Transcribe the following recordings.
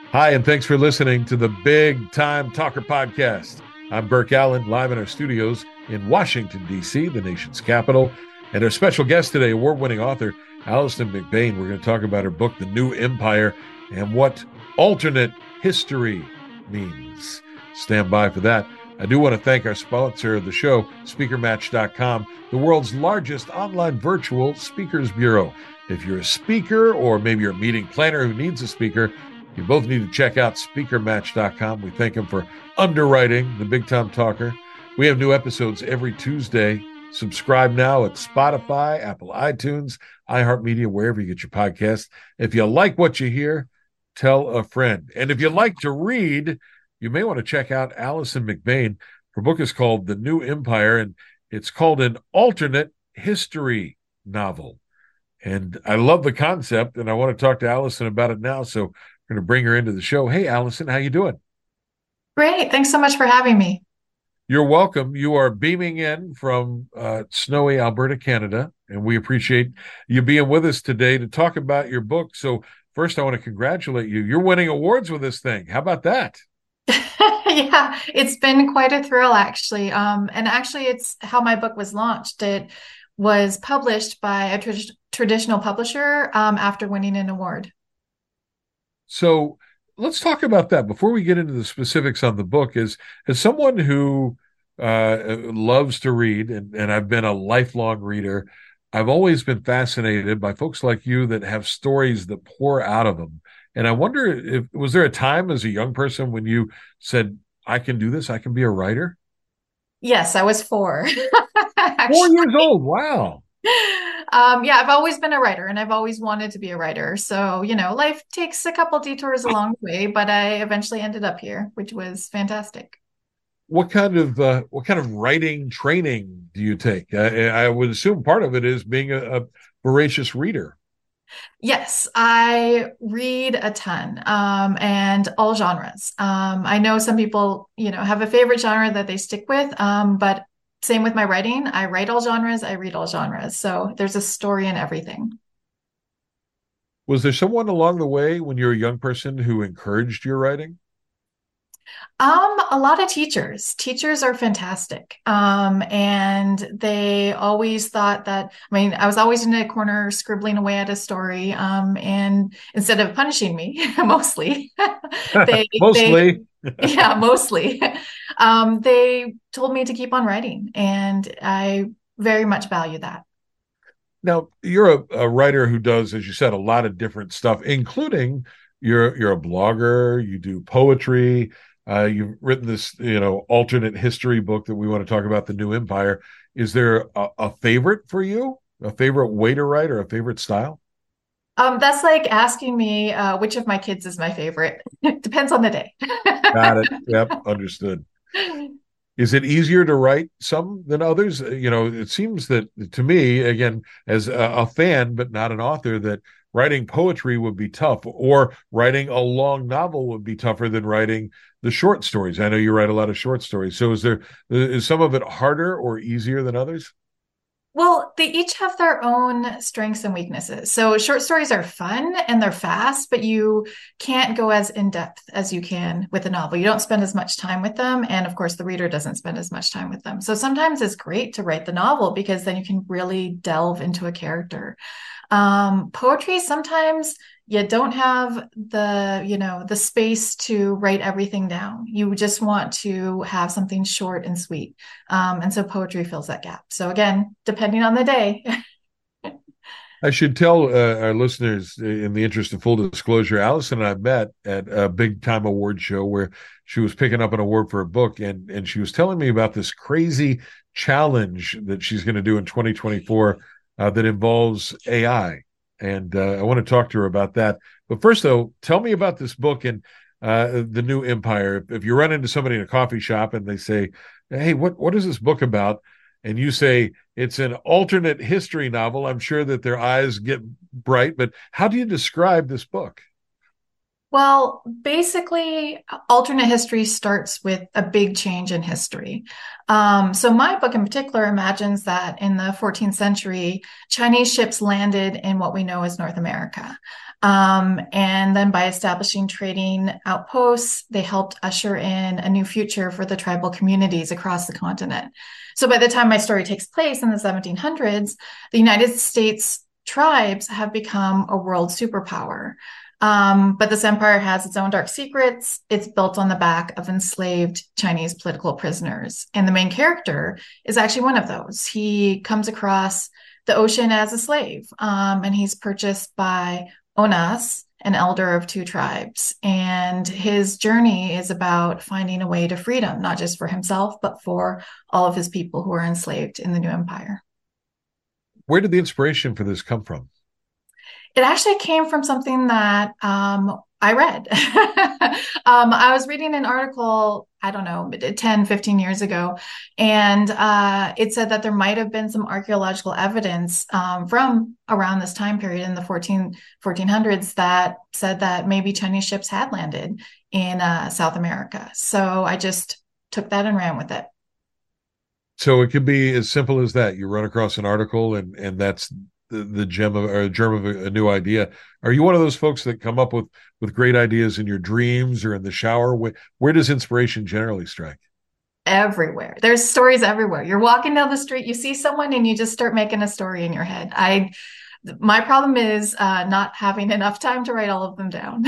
Hi, and thanks for listening to the Big Time Talker Podcast. I'm Burke Allen, live in our studios in Washington, D.C., the nation's capital. And our special guest today, award winning author Alison McBain. We're going to talk about her book, The New Empire, and what alternate history means. Stand by for that. I do want to thank our sponsor of the show, SpeakerMatch.com, the world's largest online virtual speakers bureau. If you're a speaker or maybe you're a meeting planner who needs a speaker, you both need to check out SpeakerMatch.com. We thank them for underwriting the Big Time Talker. We have new episodes every Tuesday. Subscribe now at Spotify, Apple iTunes, iHeartMedia, wherever you get your podcasts. If you like what you hear, tell a friend. And if you like to read, you may want to check out Alison McBain. Her book is called The New Empire, and it's called an alternate history novel. And I love the concept, and I want to talk to Alison about it now. So we're going to bring her into the show. Hey, Alison, how you doing? Great. Thanks so much for having me. You're welcome. You are beaming in from snowy Alberta, Canada, and we appreciate you being with us today to talk about your book. So first, I want to congratulate you. You're winning awards with this thing. How about that? Yeah, it's been quite a thrill actually. And actually it's how my book was launched. It was published by a traditional publisher after winning an award. So let's talk about that before we get into the specifics on the book. As someone who loves to read, and I've been a lifelong reader, I've always been fascinated by folks like you that have stories that pour out of them. And I wonder if was there a time as a young person when you said, "I can do this. I can be a writer." Yes, I was four. 4 years Actually. old. Wow. Yeah, I've always been a writer and I've always wanted to be a writer. So, life takes a couple detours along the way, but I eventually ended up here, which was fantastic. What kind of writing training do you take? I would assume part of it is being a voracious reader. Yes, I read a ton, and all genres. I know some people, have a favorite genre that they stick with, but same with my writing. I write all genres, I read all genres. So there's a story in everything. Was there someone along the way when you were a young person who encouraged your writing? A lot of teachers. Teachers are fantastic. And they always thought that, I was always in a corner scribbling away at a story. And instead of punishing me, mostly, they, Mostly. yeah, mostly, they told me to keep on writing. And I very much value that. Now, you're a writer who does, as you said, a lot of different stuff, including you're a blogger, you do poetry, you've written this, alternate history book that we want to talk about, The New Empire. Is there a favorite for you? A favorite way to write or a favorite style? That's like asking me which of my kids is my favorite. It depends on the day. Got it. Yep, understood. Is it easier to write some than others? It seems that to me, again, as a fan, but not an author, that writing poetry would be tough, or writing a long novel would be tougher than writing the short stories. I know you write a lot of short stories. So is some of it harder or easier than others? Well, they each have their own strengths and weaknesses. So short stories are fun and they're fast, but you can't go as in depth as you can with a novel. You don't spend as much time with them. And of course, the reader doesn't spend as much time with them. So sometimes it's great to write the novel because then you can really delve into a character. Poetry, sometimes you don't have the space to write everything down. You just want to have something short and sweet. And so poetry fills that gap. So again, depending on the day. I should tell our listeners, in the interest of full disclosure, Allison and I met at a big time award show where she was picking up an award for a book, and she was telling me about this crazy challenge that she's going to do in 2024 that involves AI. And I want to talk to her about that. But first, though, tell me about this book and The New Empire. If you run into somebody in a coffee shop and they say, "Hey, what is this book about?" and you say it's an alternate history novel, I'm sure that their eyes get bright. But how do you describe this book? Well, basically, alternate history starts with a big change in history. So, my book in particular imagines that in the 14th century, Chinese ships landed in what we know as North America. And then by establishing trading outposts, they helped usher in a new future for the tribal communities across the continent. So, by the time my story takes place in the 1700s, the United States tribes have become a world superpower. But this empire has its own dark secrets. It's built on the back of enslaved Chinese political prisoners. And the main character is actually one of those. He comes across the ocean as a slave, and he's purchased by Onas, an elder of two tribes. And his journey is about finding a way to freedom, not just for himself, but for all of his people who are enslaved in the new empire. Where did the inspiration for this come from? It actually came from something that I read. I was reading an article, I don't know, 10, 15 years ago, and it said that there might have been some archaeological evidence from around this time period in the 1400s that said that maybe Chinese ships had landed in South America. So I just took that and ran with it. So it could be as simple as that. You run across an article and that's the gem of or germ of a new idea. Are you one of those folks that come up with great ideas in your dreams or in the shower? Where does inspiration generally strike? Everywhere. There's stories everywhere. You're walking down the street, you see someone, and you just start making a story in your head. My problem is not having enough time to write all of them down.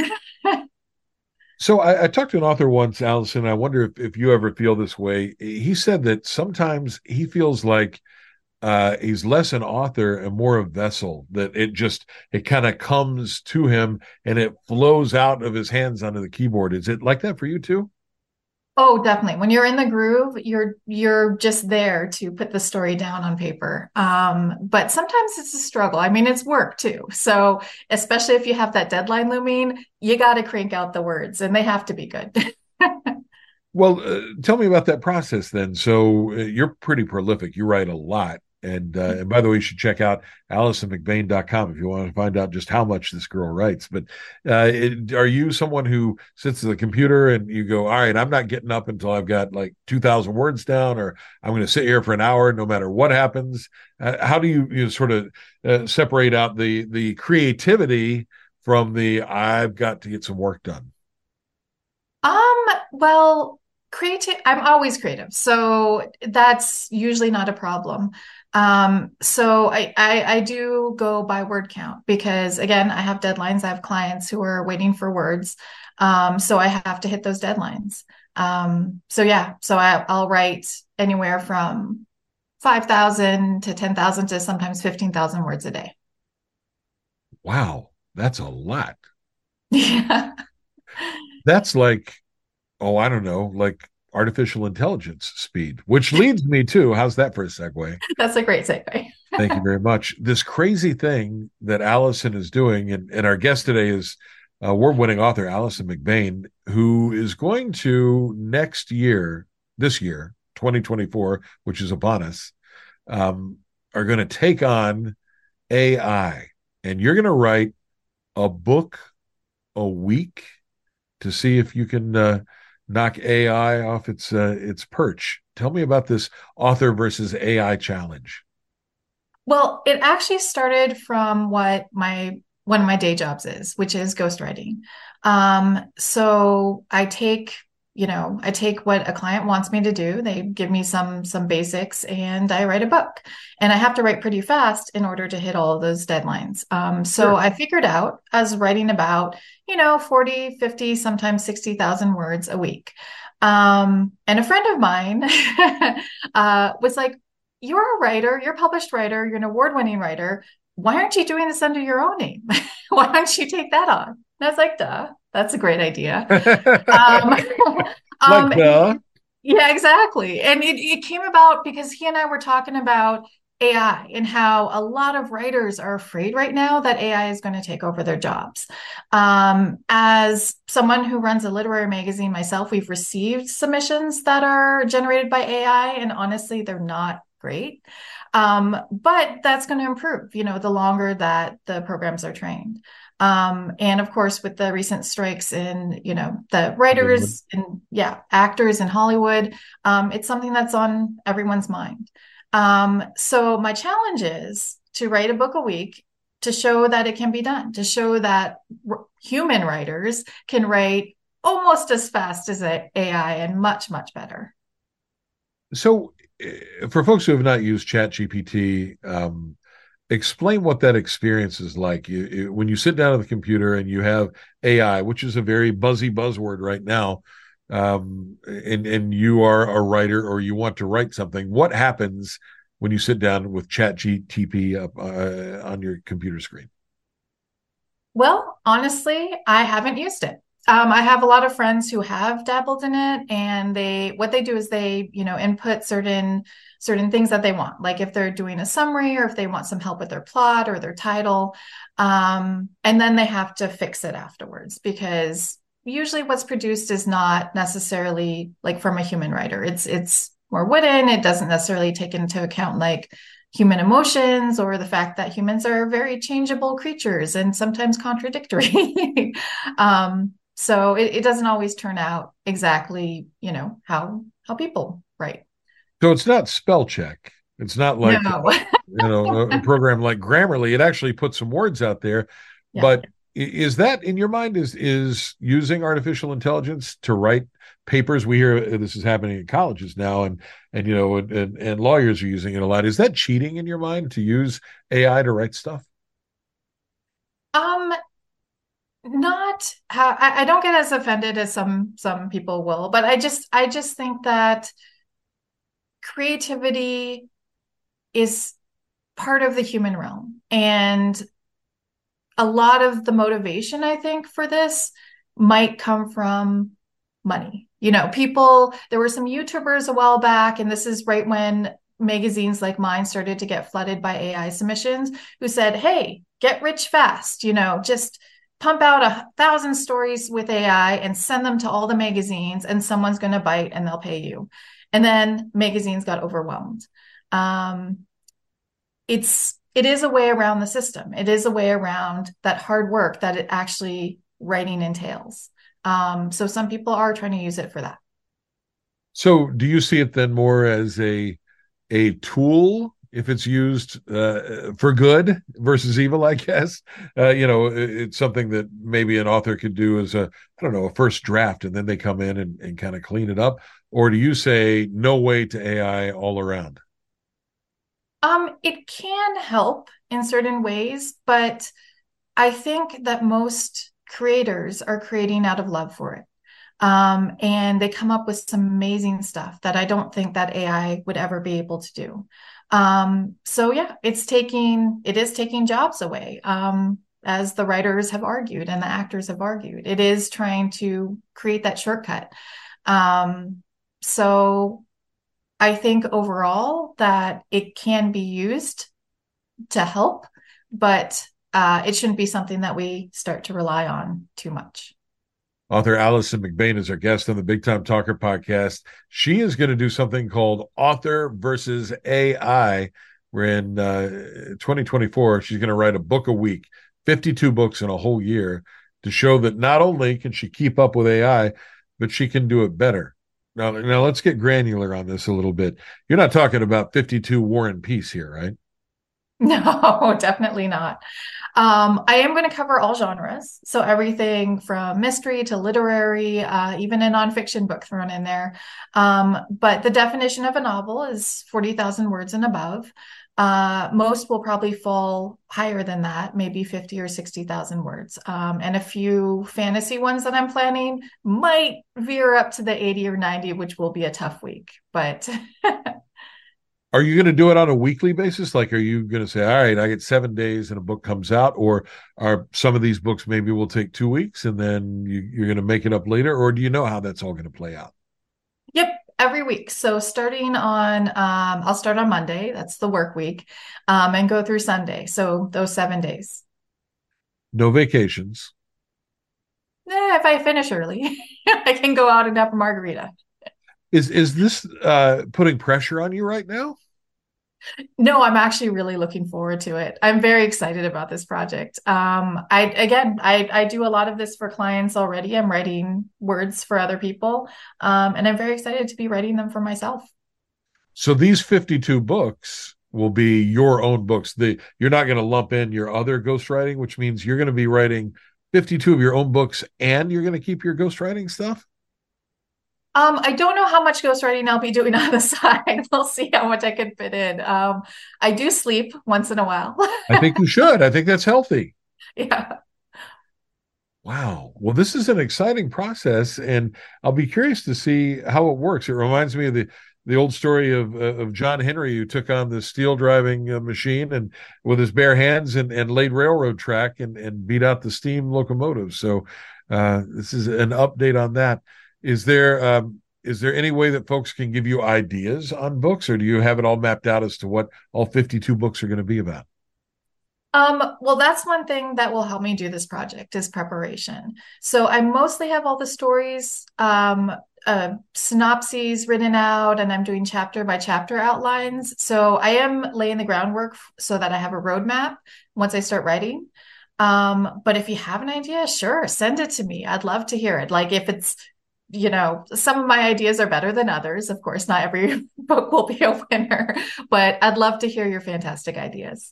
So I talked to an author once, Allison. I wonder if you ever feel this way. He said that sometimes he feels like he's less an author and more a vessel, that it kind of comes to him and it flows out of his hands onto the keyboard. Is it like that for you too? Oh, definitely. When you're in the groove, you're just there to put the story down on paper. But sometimes it's a struggle. I mean, it's work too. So especially if you have that deadline looming, you got to crank out the words, and they have to be good. Well, tell me about that process then. So you're pretty prolific. You write a lot. And by the way, you should check out AllisonMcBain.com if you want to find out just how much this girl writes. But are you someone who sits at the computer and you go, all right, I'm not getting up until I've got like 2,000 words down, or I'm going to sit here for an hour no matter what happens? How do you sort of separate out the creativity from the I've got to get some work done? Well, creative, I'm always creative, so that's usually not a problem. So I do go by word count because again, I have deadlines. I have clients who are waiting for words. So I have to hit those deadlines. So yeah, I'll write anywhere from 5,000 to 10,000 to sometimes 15,000 words a day. Wow, that's a lot. Yeah. That's like, oh, I don't know, like artificial intelligence speed, which leads me to, how's that for a segue? That's a great segue. Thank you very much. This crazy thing that Allison is doing, and our guest today is award-winning author Allison McBain, who is going to this year, 2024, which is upon us, are going to take on AI. And you're going to write a book a week to see if you can knock AI off its perch. Tell me about this author versus AI challenge. Well, it actually started from what one of my day jobs is, which is ghostwriting. So I take what a client wants me to do. They give me some basics and I write a book. And I have to write pretty fast in order to hit all of those deadlines. So Sure. I figured out I was writing about, 40, 50, sometimes 60,000 words a week. And a friend of mine was like, you're a writer, you're a published writer, you're an award-winning writer. Why aren't you doing this under your own name? Why don't you take that on? And I was like, duh, that's a great idea. Um, Like um, the yeah, exactly. And it came about because he and I were talking about AI and how a lot of writers are afraid right now that AI is going to take over their jobs. As someone who runs a literary magazine myself, we've received submissions that are generated by AI, and honestly, they're not great. But that's going to improve, the longer that the programs are trained. And of course, with the recent strikes in, the writers and actors in Hollywood, it's something that's on everyone's mind. So my challenge is to write a book a week to show that it can be done, to show that human writers can write almost as fast as AI and much, much better. So, for folks who have not used ChatGPT, explain what that experience is like. When you sit down at the computer and you have AI, which is a very buzzy buzzword right now, and you are a writer or you want to write something, what happens when you sit down with ChatGPT up on your computer screen? Well, honestly, I haven't used it. I have a lot of friends who have dabbled in it, and what they do is they, input certain things that they want, like if they're doing a summary or if they want some help with their plot or their title, and then they have to fix it afterwards because usually what's produced is not necessarily like from a human writer. It's more wooden. It doesn't necessarily take into account like human emotions or the fact that humans are very changeable creatures and sometimes contradictory. So it doesn't always turn out exactly, how people write. So it's not spell check. It's not like No. a program like Grammarly. It actually puts some words out there. Yeah. But is that in your mind is using artificial intelligence to write papers? We hear this is happening in colleges now, and lawyers are using it a lot. Is that cheating in your mind to use AI to write stuff? Not how I don't get as offended as some people will, but I just think that creativity is part of the human realm. And a lot of the motivation, I think, for this might come from money. There were some YouTubers a while back, and this is right when magazines like mine started to get flooded by AI submissions, who said, hey, get rich fast, just pump out 1,000 stories with AI and send them to all the magazines, and someone's going to bite and they'll pay you. And then magazines got overwhelmed. It is a way around the system. It is a way around that hard work that it actually writing entails. So some people are trying to use it for that. So do you see it then more as a tool if it's used for good versus evil, I guess? It's something that maybe an author could do as a first draft, and then they come in and kind of clean it up. Or do you say no way to AI all around? It can help in certain ways, but I think that most creators are creating out of love for it. And they come up with some amazing stuff that I don't think that AI would ever be able to do. So yeah, it is taking jobs away. As the writers have argued and the actors have argued, it is trying to create that shortcut. So I think overall that it can be used to help, but it shouldn't be something that we start to rely on too much. Author Allison McBain is our guest on the Big Time Talker podcast. She is going to do something called Author versus AI. We're in 2024. She's going to write a book a week, 52 books in a whole year, to show that not only can she keep up with AI, but she can do it better. Now let's get granular on this a little bit. You're not talking about 52 War and Peace here, right? No, definitely not. I am going to cover all genres. So everything from mystery to literary, even a nonfiction book thrown in there. But the definition of a novel is 40,000 words and above. Most will probably fall higher than that, maybe 50 or 60,000 words. And a few fantasy ones that I'm planning might veer up to the 80 or 90, which will be a tough week. But Are you going to do it on a weekly basis? Like, are you going to say, all right, I get 7 days and a book comes out? Or are some of these books maybe will take 2 weeks and then you're going to make it up later? Or do you know how that's all going to play out? Yep, every week. So starting on, I'll start on Monday, that's the work week, and go through Sunday. So those 7 days. No vacations. If I finish early, I can go out and have a margarita. Is this putting pressure on you right now? No, I'm actually really looking forward to it. I'm very excited about this project. I do a lot of this for clients already. I'm writing words for other people, and I'm very excited to be writing them for myself. So these 52 books will be your own books. You're not going to lump in your other ghostwriting, which means you're going to be writing 52 of your own books and you're going to keep your ghostwriting stuff? I don't know how much ghostwriting I'll be doing on the side. We'll see how much I can fit in. I do sleep once in a while. I think you should. I think that's healthy. Yeah. Wow. Well, this is an exciting process, and I'll be curious to see how it works. It reminds me of the old story of John Henry, who took on the steel driving machine and with his bare hands and laid railroad track and beat out the steam locomotive. So this is an update on that. Is there any way that folks can give you ideas on books, or do you have it all mapped out as to what all 52 books are going to be about? Well, that's one thing that will help me do this project is preparation. So I mostly have all the stories, synopses written out, and I'm doing chapter by chapter outlines. So I am laying the groundwork so that I have a roadmap once I start writing. But if you have an idea, sure, send it to me. I'd love to hear it. Like if it's, some of my ideas are better than others. Of course, not every book will be a winner, but I'd love to hear your fantastic ideas.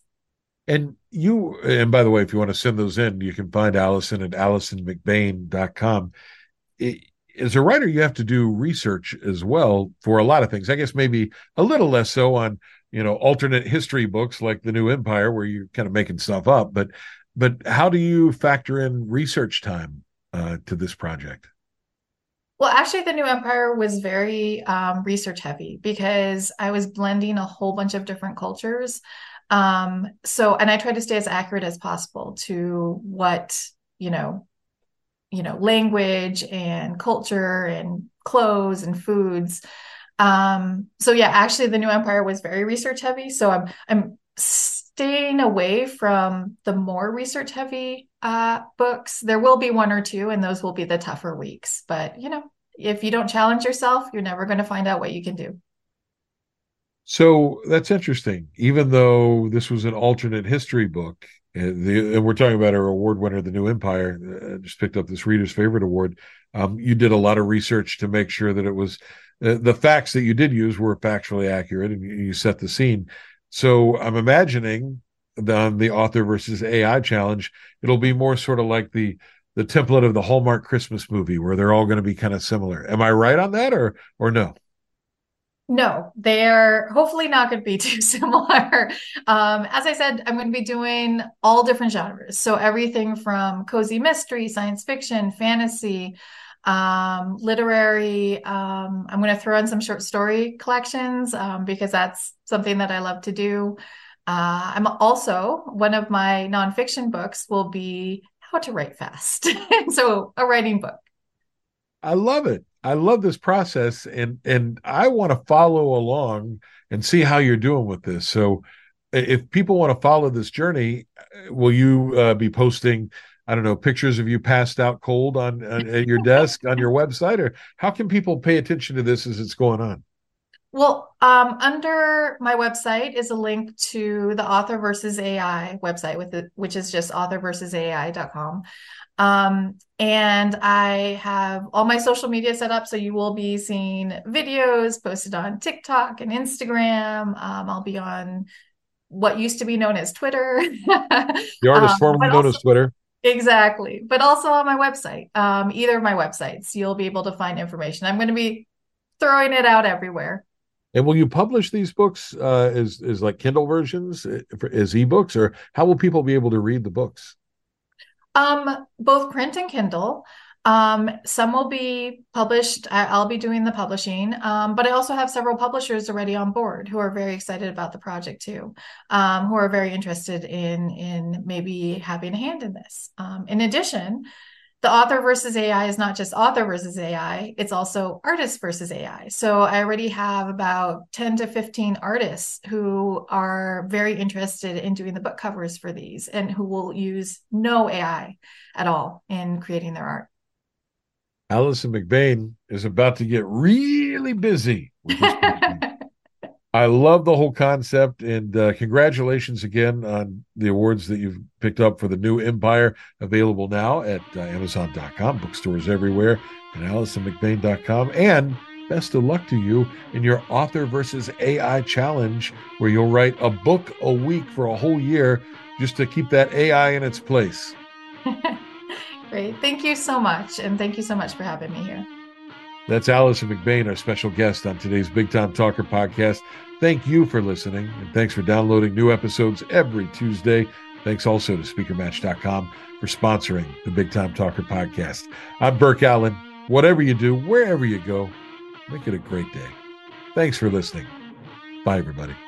And by the way, if you want to send those in, you can find Allison at AllisonMcBain.com. As a writer, you have to do research as well for a lot of things. I guess maybe a little less so on, alternate history books like The New Empire, where you're kind of making stuff up. But how do you factor in research time to this project? Well, actually, The New Empire was very research heavy because I was blending a whole bunch of different cultures. And I tried to stay as accurate as possible to what, language and culture and clothes and foods. So yeah, actually the New Empire was very research heavy. So I'm staying away from the more research heavy books. There will be one or two, and those will be the tougher weeks. But if you don't challenge yourself, you're never going to find out what you can do. So that's interesting. Even though this was an alternate history book, and we're talking about our award winner, The New Empire, just picked up this Reader's Favorite Award. You did a lot of research to make sure that it was the facts that you did use were factually accurate, and you set the scene. So I'm imagining the author versus AI challenge, it'll be more sort of like the template of the Hallmark Christmas movie, where they're all going to be kind of similar. Am I right on that, or no? No, they're hopefully not going to be too similar. As I said, I'm going to be doing all different genres. So everything from cozy mystery, science fiction, fantasy, literary. I'm going to throw in some short story collections because that's something that I love to do. I'm also, one of my nonfiction books will be how to write fast. So a writing book. I love it. I love this process, and I want to follow along and see how you're doing with this. So, if people want to follow this journey, will you be posting, I don't know, pictures of you passed out cold on at your desk on your website, or how can people pay attention to this as it's going on? Well, under my website is a link to the Author versus AI website which is just authorversusai.com. And I have all my social media set up. So you will be seeing videos posted on TikTok and Instagram. I'll be on what used to be known as Twitter. The artist formerly known as Twitter. Exactly. But also on my website, either of my websites, you'll be able to find information. I'm going to be throwing it out everywhere. And will you publish these books as like Kindle versions, as ebooks, or how will people be able to read the books? Both print and Kindle. Some will be published. I'll be doing the publishing, but I also have several publishers already on board who are very excited about the project too, who are very interested in maybe having a hand in this. In addition, the Author versus AI is not just author versus AI, it's also artist versus AI. So I already have about 10 to 15 artists who are very interested in doing the book covers for these and who will use no AI at all in creating their art. Allison McBain is about to get really busy with this project. I love the whole concept, and congratulations again on the awards that you've picked up for the new Empire, available now at Amazon.com, bookstores everywhere, and AllisonMcBain.com. And best of luck to you in your Author versus AI challenge, where you'll write a book a week for a whole year just to keep that AI in its place. Great. Thank you so much. And thank you so much for having me here. That's Allison McBain, our special guest on today's Big Time Talker podcast. Thank you for listening, and thanks for downloading new episodes every Tuesday. Thanks also to SpeakerMatch.com for sponsoring the Big Time Talker podcast. I'm Burke Allen. Whatever you do, wherever you go, make it a great day. Thanks for listening. Bye, everybody.